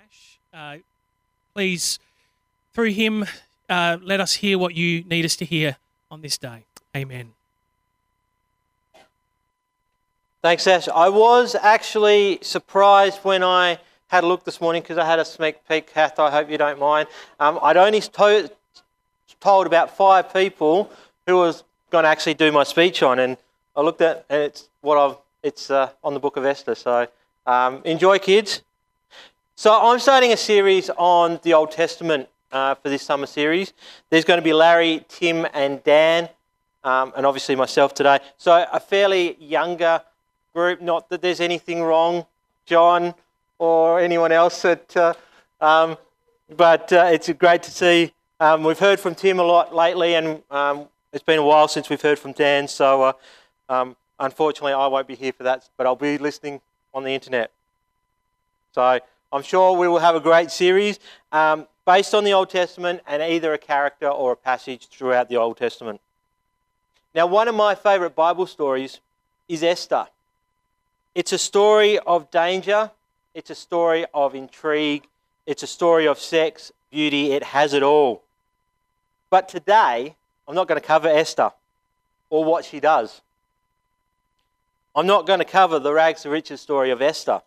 Ash. Please, through him, let us hear what you need us to hear on this day. Amen. Thanks, Ash. I was actually surprised when I had a look this morning because I had a sneak peek, Kath, I hope you don't mind. I'd only told about 5 people who was going to actually do my speech on, and I looked at and it's on the book of Esther. So enjoy, kids. So I'm starting a series on the Old Testament for this summer series. There's going to be Larry, Tim and Dan, and obviously myself today. So a fairly younger group, not that there's anything wrong, John or anyone else, but it's great to see. We've heard from Tim a lot lately, and it's been a while since we've heard from Dan, so unfortunately I won't be here for that, but I'll be listening on the internet. So I'm sure we will have a great series based on the Old Testament and either a character or a passage throughout the Old Testament. Now, one of my favourite Bible stories is Esther. It's a story of danger, it's a story of intrigue, it's a story of sex, beauty, it has it all. But today, I'm not going to cover Esther or what she does. I'm not going to cover the rags to riches story of Esther.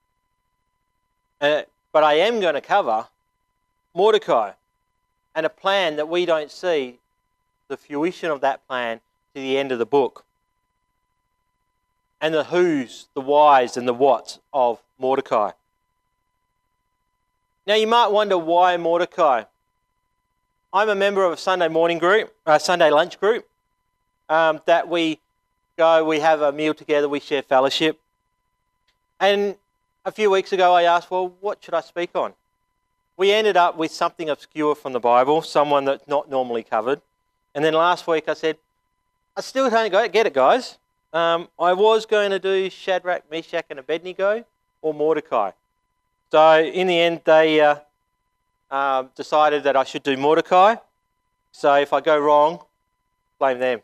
But I am going to cover Mordecai and a plan that we don't see the fruition of that plan to the end of the book. And the who's, the whys and the whats of Mordecai. Now you might wonder why Mordecai. I'm a member of a Sunday morning group, a Sunday lunch group, that we go, we have a meal together, we share fellowship. And a few weeks ago I asked, well, what should I speak on? We ended up with something obscure from the Bible, someone that's not normally covered. And then last week I said, I still don't get it, guys. I was going to do Shadrach, Meshach and Abednego or Mordecai. So in the end they decided that I should do Mordecai. So if I go wrong, blame them.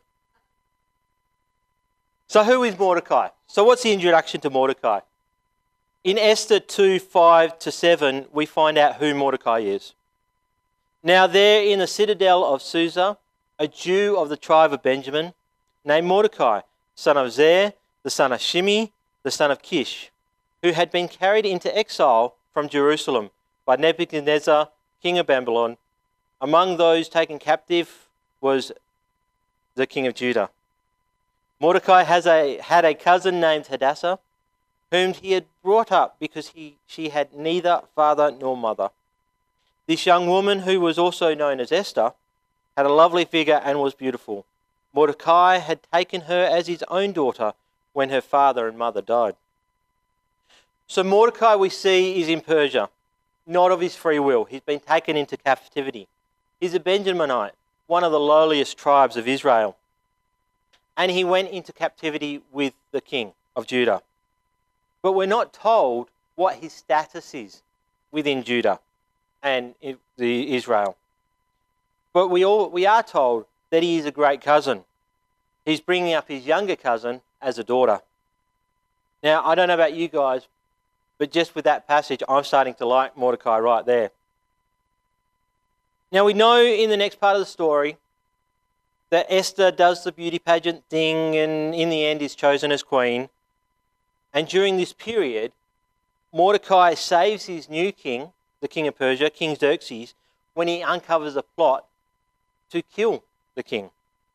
So who is Mordecai? So what's the introduction to Mordecai? In Esther 2:5-7, we find out who Mordecai is. Now there in the citadel of Susa, a Jew of the tribe of Benjamin, named Mordecai, son of Zer, the son of Shimei, the son of Kish, who had been carried into exile from Jerusalem by Nebuchadnezzar, king of Babylon. Among those taken captive was the king of Judah. Mordecai had a cousin named Hadassah, whom he had brought up because she had neither father nor mother. This young woman, who was also known as Esther, had a lovely figure and was beautiful. Mordecai had taken her as his own daughter when her father and mother died. So Mordecai, we see, is in Persia, not of his free will. He's been taken into captivity. He's a Benjaminite, one of the lowliest tribes of Israel. And he went into captivity with the king of Judah. But we're not told what his status is within Judah and Israel. But we are told that he is a great cousin. He's bringing up his younger cousin as a daughter. Now, I don't know about you guys, but just with that passage, I'm starting to like Mordecai right there. Now, we know in the next part of the story that Esther does the beauty pageant thing and in the end is chosen as queen. And during this period, Mordecai saves his new king, the king of Persia, King Xerxes, when he uncovers a plot to kill the king.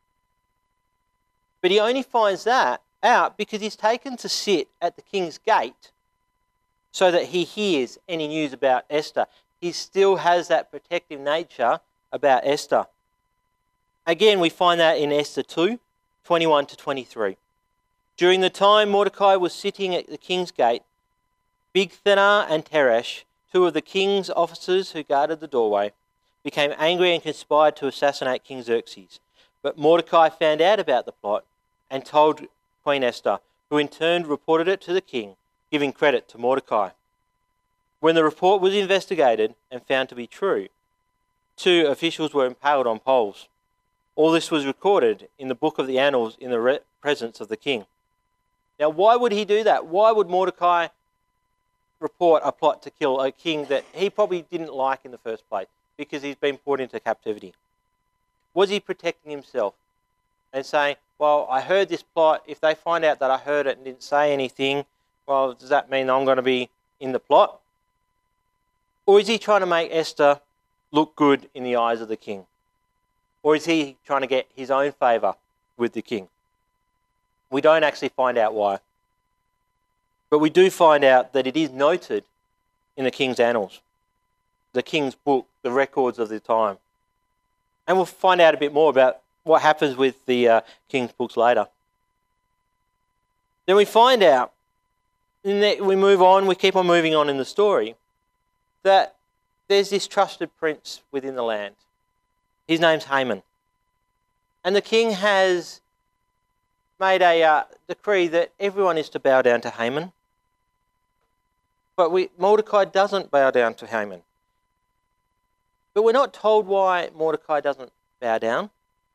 But he only finds that out because he's taken to sit at the king's gate so that he hears any news about Esther. He still has that protective nature about Esther. Again, we find that in Esther 2:21-23. During the time Mordecai was sitting at the king's gate, Bigthana and Teresh, 2 of the king's officers who guarded the doorway, became angry and conspired to assassinate King Xerxes. But Mordecai found out about the plot and told Queen Esther, who in turn reported it to the king, giving credit to Mordecai. When the report was investigated and found to be true, 2 officials were impaled on poles. All this was recorded in the book of the annals in the presence of the king. Now, why would he do that? Why would Mordecai report a plot to kill a king that he probably didn't like in the first place because he's been put into captivity? Was he protecting himself and saying, well, I heard this plot. If they find out that I heard it and didn't say anything, well, does that mean I'm going to be in the plot? Or is he trying to make Esther look good in the eyes of the king? Or is he trying to get his own favour with the king? We don't actually find out why. But we do find out that it is noted in the king's annals, the king's book, the records of the time. And we'll find out a bit more about what happens with the king's books later. Then we find out, we move on, we keep on moving on in the story, that there's this trusted prince within the land. His name's Haman. And the king has made a decree that everyone is to bow down to Haman. But Mordecai doesn't bow down to Haman. But we're not told why Mordecai doesn't bow down.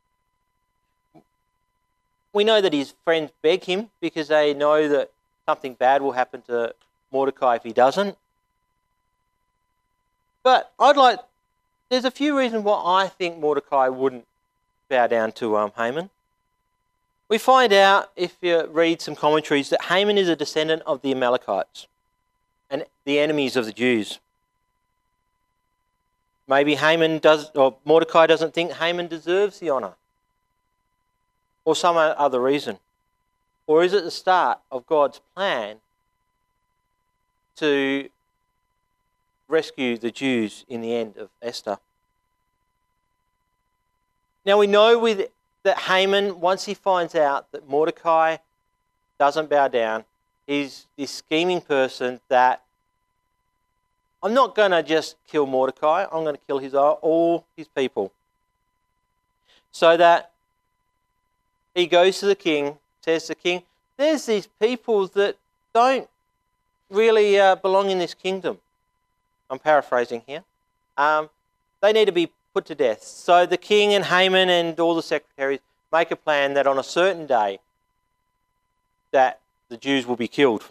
We know that his friends beg him because they know that something bad will happen to Mordecai if he doesn't. But there's a few reasons why I think Mordecai wouldn't bow down to Haman. We find out, if you read some commentaries, that Haman is a descendant of the Amalekites and the enemies of the Jews. Maybe Mordecai doesn't think Haman deserves the honour, or some other reason. Or is it the start of God's plan to rescue the Jews in the end of Esther? Now we know that Haman, once he finds out that Mordecai doesn't bow down, he's this scheming person that, I'm not going to just kill Mordecai, I'm going to kill all his people. So that he goes to the king, says to the king, there's these people that don't really belong in this kingdom. I'm paraphrasing here. They need to be put to death. So the king and Haman and all the secretaries make a plan that on a certain day that the Jews will be killed.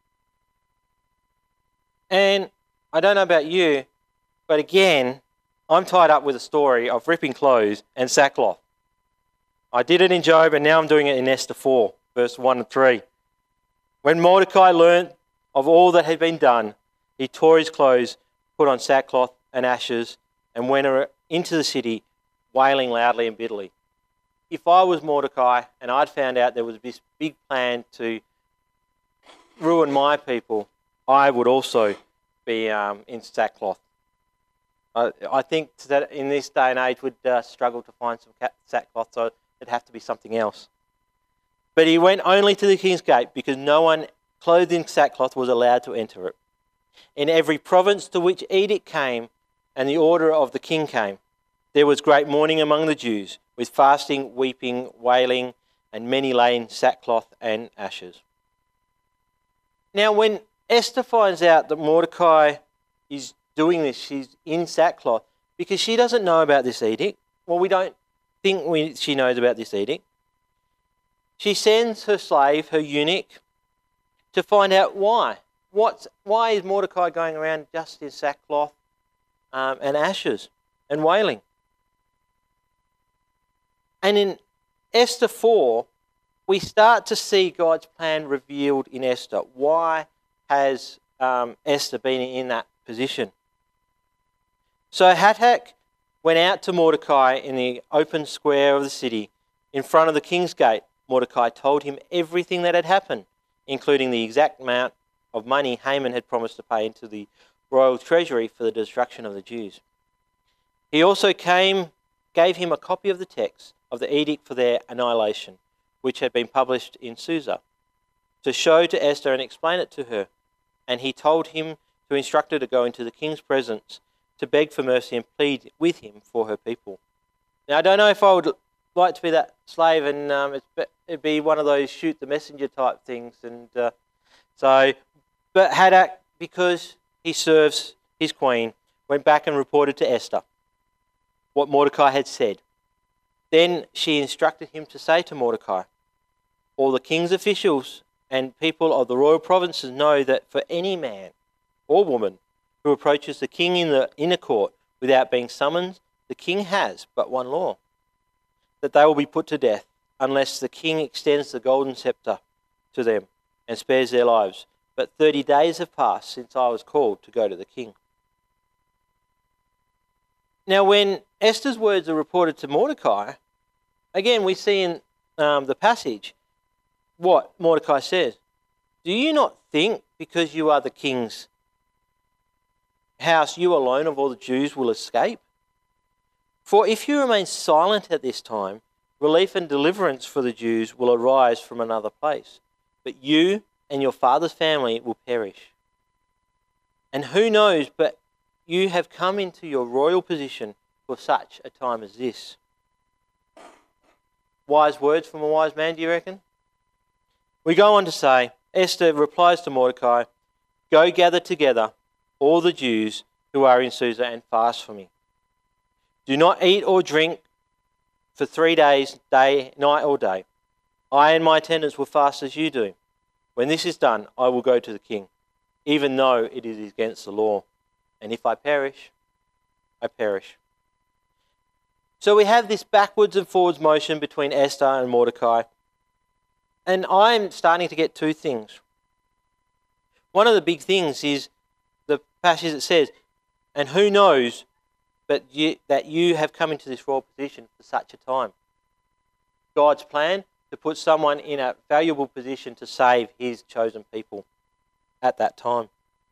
And I don't know about you, but again, I'm tied up with a story of ripping clothes and sackcloth. I did it in Job, and now I'm doing it in Esther 4, verse 1 and 3. When Mordecai learnt of all that had been done, he tore his clothes, put on sackcloth and ashes, and went into the city, wailing loudly and bitterly. If I was Mordecai and I'd found out there was this big plan to ruin my people, I would also be in sackcloth. I think that in this day and age we'd struggle to find some sackcloth, so it'd have to be something else. But he went only to the king's gate because no one clothed in sackcloth was allowed to enter it. In every province to which edict came and the order of the king came, there was great mourning among the Jews, with fasting, weeping, wailing, and many lay in sackcloth and ashes. Now when Esther finds out that Mordecai is doing this, she's in sackcloth, because she doesn't know about this edict. Well, we don't think she knows about this edict. She sends her slave, her eunuch, to find out why. Why is Mordecai going around just in sackcloth and ashes and wailing? And in Esther 4, we start to see God's plan revealed in Esther. Why has Esther been in that position? So Hathach went out to Mordecai in the open square of the city in front of the king's gate. Mordecai told him everything that had happened, including the exact amount of money Haman had promised to pay into the royal treasury for the destruction of the Jews. He also gave him a copy of the text of the edict for their annihilation, which had been published in Susa, to show to Esther and explain it to her. And he told him to instruct her to go into the king's presence to beg for mercy and plead with him for her people. Now, I don't know if I would like to be that slave, and it'd be one of those shoot the messenger type things. But Hathach, because he serves his queen, went back and reported to Esther what Mordecai had said. Then she instructed him to say to Mordecai, all the king's officials and people of the royal provinces know that for any man or woman who approaches the king in the inner court without being summoned, the king has but one law, that they will be put to death unless the king extends the golden scepter to them and spares their lives. But 30 days have passed since I was called to go to the king. Now, when Esther's words are reported to Mordecai, again we see in the passage what Mordecai says. Do you not think because you are the king's house, you alone of all the Jews will escape? For if you remain silent at this time, relief and deliverance for the Jews will arise from another place. But you and your father's family will perish. And who knows, but you have come into your royal position for such a time as this. Wise words from a wise man, do you reckon? We go on to say, Esther replies to Mordecai, go gather together all the Jews who are in Susa and fast for me. Do not eat or drink for 3 days, night or day. I and my attendants will fast as you do. When this is done, I will go to the king, even though it is against the law. And if I perish, I perish. So we have this backwards and forwards motion between Esther and Mordecai. And I'm starting to get two things. One of the big things is the passage that says, and who knows but that you have come into this royal position for such a time. God's plan to put someone in a valuable position to save his chosen people at that time.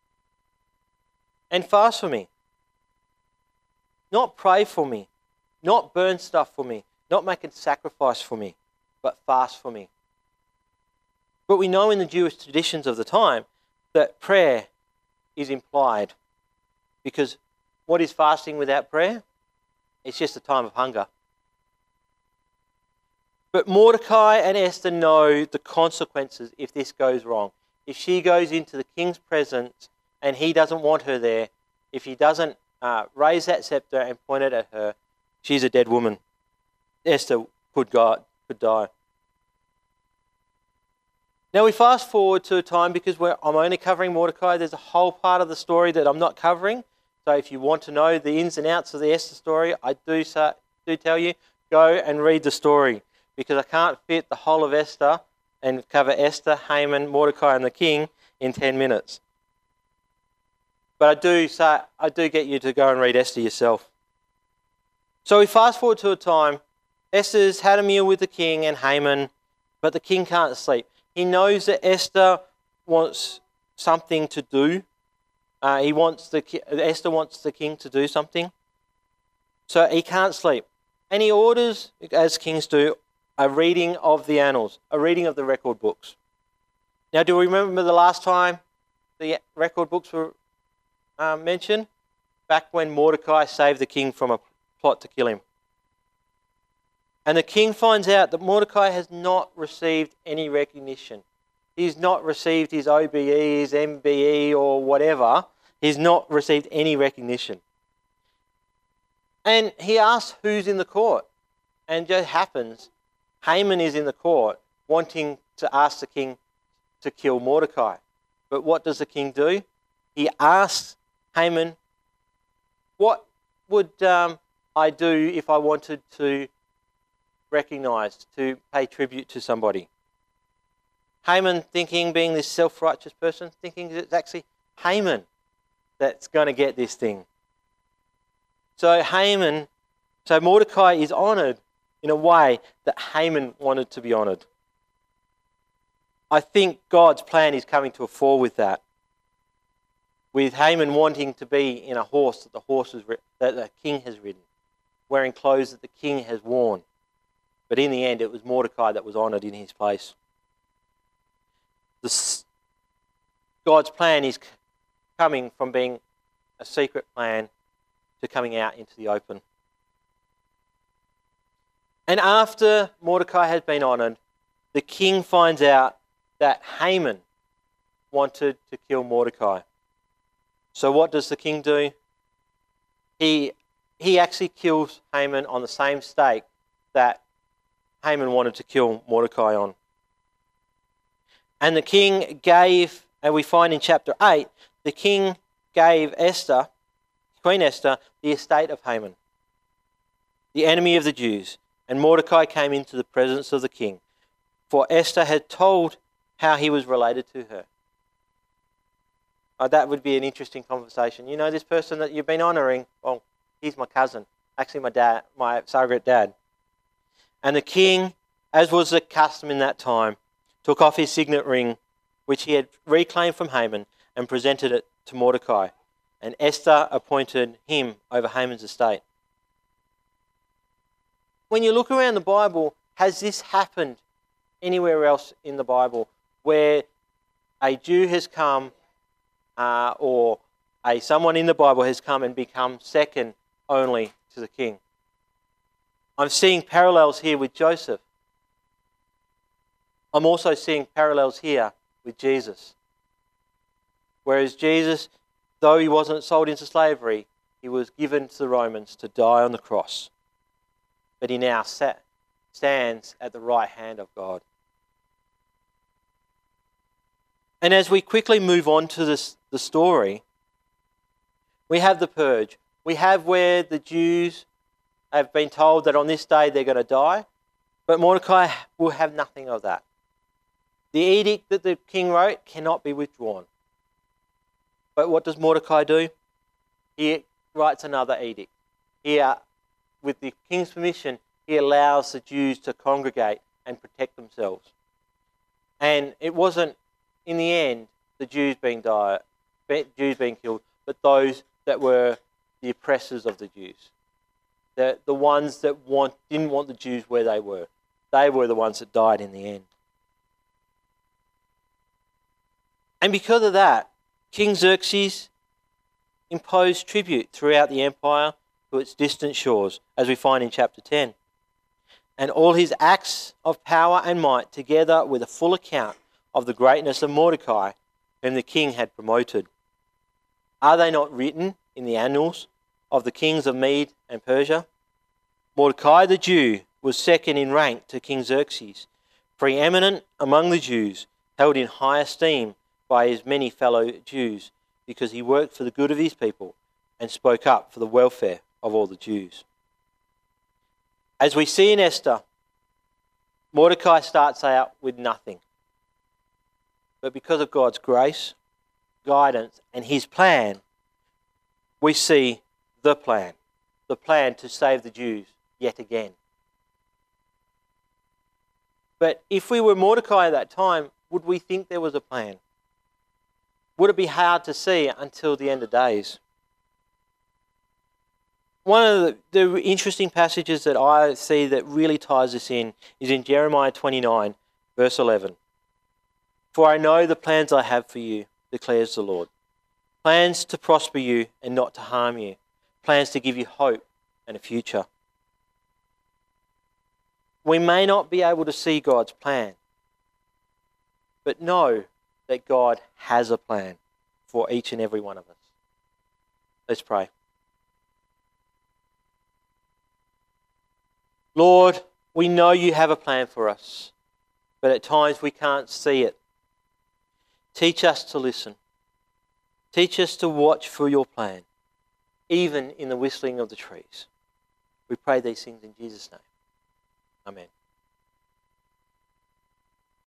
And fast for me. Not pray for me. Not burn stuff for me. Not make a sacrifice for me. But fast for me. But we know in the Jewish traditions of the time that prayer is implied. Because what is fasting without prayer? It's just a time of hunger. But Mordecai and Esther know the consequences if this goes wrong. If she goes into the king's presence and he doesn't want her there, if he doesn't raise that scepter and point it at her, she's a dead woman. Esther could die. Now we fast forward to a time, because I'm only covering Mordecai. There's a whole part of the story that I'm not covering. So if you want to know the ins and outs of the Esther story, I do tell you, go and read the story. Because I can't fit the whole of Esther and cover Esther, Haman, Mordecai and the king in 10 minutes. But I do get you to go and read Esther yourself. So we fast forward to a time, Esther's had a meal with the king and Haman, but the king can't sleep. He knows that Esther wants something to do. Esther wants the king to do something. So he can't sleep. And he orders, as kings do, a reading of the annals, a reading of the record books. Now, do we remember the last time the record books were mentioned? Back when Mordecai saved the king from a plot to kill him. And the king finds out that Mordecai has not received any recognition. He's not received his OBE, his MBE or whatever. He's not received any recognition. And he asks who's in the court. And it just happens, Haman is in the court wanting to ask the king to kill Mordecai. But what does the king do? He asks Haman, what would I do if I wanted to recognize, to pay tribute to somebody? Haman, thinking, being this self-righteous person, thinking it's actually Haman that's going to get this thing. So Mordecai is honoured in a way that Haman wanted to be honoured. I think God's plan is coming to a fore with that. With Haman wanting to be in a horse that the king has ridden, wearing clothes that the king has worn. But in the end, it was Mordecai that was honoured in his place. God's plan is coming from being a secret plan to coming out into the open. And after Mordecai has been honoured, the king finds out that Haman wanted to kill Mordecai. So what does the king do? He actually kills Haman on the same stake that Haman wanted to kill Mordecai on. And the king gave, and we find in chapter 8, the king gave Queen Esther, the estate of Haman, the enemy of the Jews, and Mordecai came into the presence of the king, for Esther had told how he was related to her. That would be an interesting conversation. You know this person that you've been honouring? Well, he's my cousin. Actually, my dad, my surrogate dad. And the king, as was the custom in that time, took off his signet ring, which he had reclaimed from Haman, and presented it to Mordecai. And Esther appointed him over Haman's estate. When you look around the Bible, has this happened anywhere else in the Bible where a Jew has come or someone in the Bible has come and become second only to the king? I'm seeing parallels here with Joseph. I'm also seeing parallels here with Jesus. Whereas Jesus, though he wasn't sold into slavery, he was given to the Romans to die on the cross. But he now stands at the right hand of God. And as we quickly move on to the story, we have the purge. We have where the Jews have been told that on this day they're going to die, but Mordecai will have nothing of that. The edict that the king wrote cannot be withdrawn. But what does Mordecai do? He writes another edict. With the king's permission, he allows the Jews to congregate and protect themselves. And it wasn't, in the end, the Jews being killed, but those that were the oppressors of the Jews. The ones that didn't want the Jews where they were. They were the ones that died in the end. And because of that, King Xerxes imposed tribute throughout the empire to its distant shores, as we find in chapter 10. And all his acts of power and might, together with a full account of the greatness of Mordecai, whom the king had promoted. Are they not written in the annals of the kings of Mede and Persia? Mordecai the Jew was second in rank to King Xerxes, preeminent among the Jews, held in high esteem by his many fellow Jews, because he worked for the good of his people and spoke up for the welfare of all the Jews. As we see in Esther, Mordecai starts out with nothing. But because of God's grace, guidance, and his plan, we see the plan to save the Jews yet again. But if we were Mordecai at that time, would we think there was a plan? Would it be hard to see until the end of days? One of the interesting passages that I see that really ties this in is in Jeremiah 29, verse 11. For I know the plans I have for you, declares the Lord. Plans to prosper you and not to harm you. Plans to give you hope and a future. We may not be able to see God's plan, but know that God has a plan for each and every one of us. Let's pray. Lord, we know you have a plan for us, but at times we can't see it. Teach us to listen. Teach us to watch for your plan, even in the whistling of the trees. We pray these things in Jesus' name. Amen.